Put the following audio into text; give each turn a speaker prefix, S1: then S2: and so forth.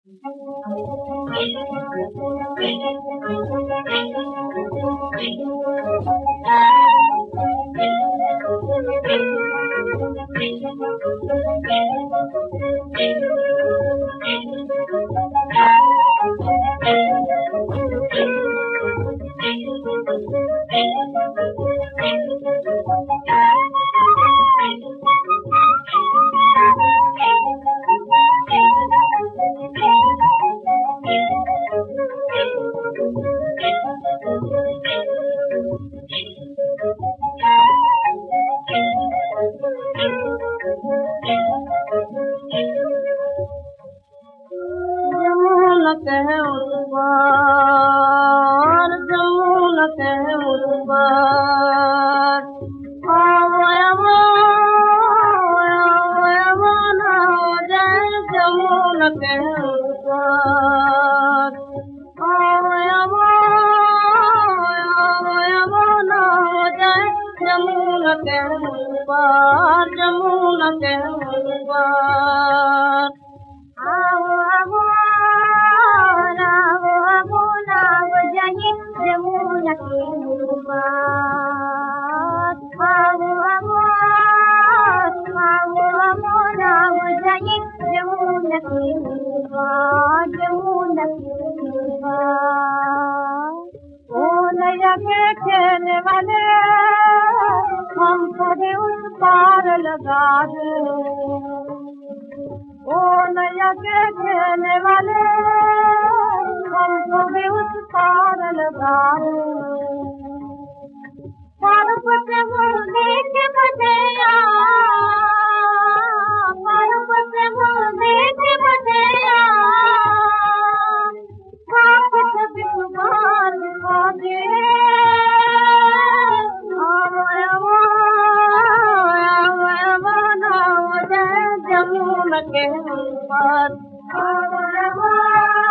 S1: खेलने वाले हमको भी उस पार लगा दे। ओ नैया के खेलने वाले हमको भी उस पार लगा दे। पार पे मुर्गी के बजैया, पार पे मुर्गी के बजैया, पाप से बिमार दिखा दे। जमुना के ऊपर